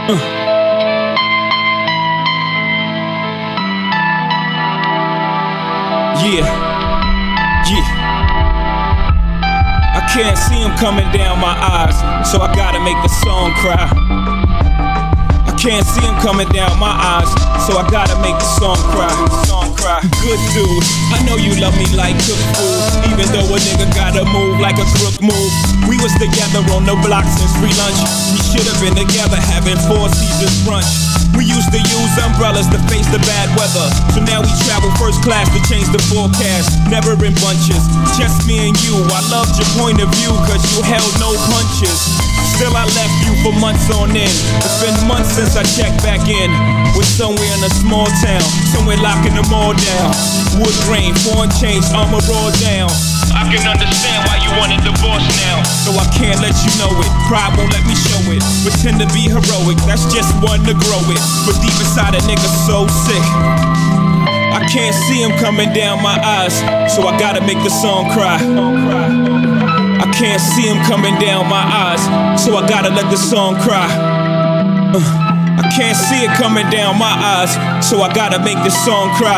Yeah. I can't see him coming down my eyes, so I gotta make the song cry. I can't see him coming down my eyes, so I gotta make the song cry. Good dude, I know you love me like cooked food, even though a nigga gotta move like a crook move. We was together on the block since free lunch. We should've been together having Four Seasons brunch. We used to use umbrellas to face the bad weather, so now we travel first class to change the forecast. Never in bunches, just me and you. I loved your point of view, cause you held no punches. Still I left you for months on end. It's been months since I checked back in. We're somewhere in a small town, somewhere locking them all down. Wood grain, foreign change, armor all down. I can understand why you want a divorce now, so I can't let you know it. Pride won't let me show it. Pretend to be heroic, that's just one to grow it. But deep inside a nigga so sick, I can't see him coming down my eyes, so I gotta make the song cry. I can't see him coming down my eyes, so I gotta let the song cry. I can't see it coming down my eyes, so I gotta make this song cry.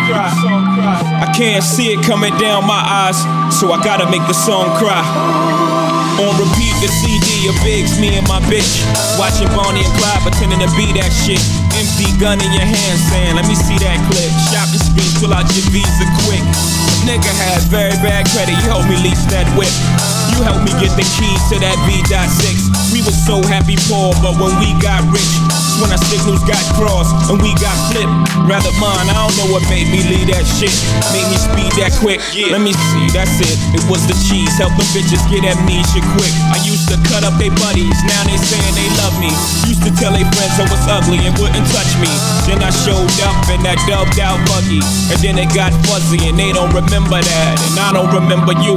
I can't see it coming down my eyes, so I gotta make the song cry. On repeat the CD of Biggs, me and my bitch, watching Bonnie and Clyde pretending to be that shit. Empty gun in your hand saying, let me see that clip. Shopping spree, pull out your visa quick. Nigga had very bad credit, you helped me lease that whip. You helped me get the keys to that V.6. We was so happy poor, but when we got rich, that's when our signals got crossed and we got flipped. Rather mine, I don't know what made me leave that shit. Made me speed that quick, yeah. Let me see, that's it. It was the cheese, help them bitches get amnesia quick. I used to cut up they buddies, now they saying they love me. Used to tell they friends I was ugly and wouldn't touch me. Then I showed up in that dubbed out buggy, and then it got fuzzy and they don't remember that, and I don't remember you.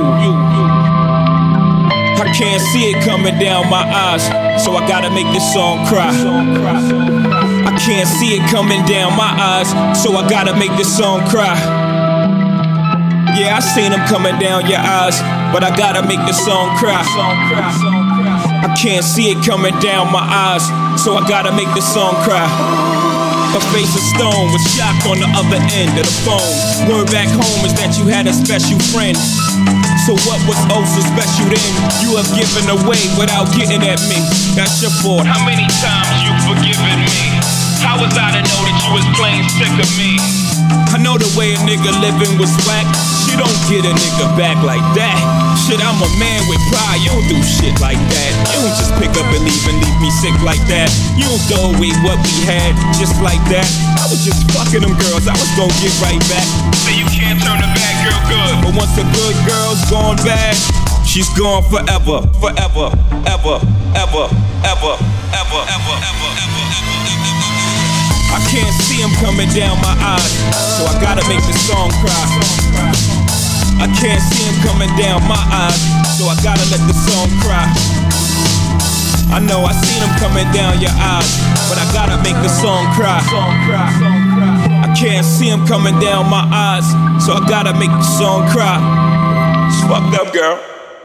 I can't see it coming down my eyes, so I gotta make this song cry. I can't see it coming down my eyes, so I gotta make this song cry. Yeah, I seen them coming down your eyes, but I gotta make this song cry. I can't see it coming down my eyes, so I gotta make this song cry. Her face of stone was shocked on the other end of the phone. Word back home is that you had a special friend. So what was oh so special then? You have given away without getting at me. That's your fault. How many times you forgiven me? How was I to know that you was plain sick of me? I know the way a nigga living was whack. She don't get a nigga back like that. Shit, I'm a man with pride. You don't do shit like that. You don't just pick up and leave me sick like that. You don't throw away what we had just like that. I was just fucking them girls, I was gonna get right back. Say you can't turn a bad girl good, but once a good girl's gone bad, she's gone forever, forever, ever, ever, ever, ever, ever, ever, ever, ever. I can't see him coming down my eyes, so I gotta make the song cry. I can't see him coming down my eyes, so I gotta let the song cry. I know I seen him coming down your eyes, but I gotta make the song cry. I can't see him coming down my eyes, so I gotta make the song cry. It's fucked up, girl.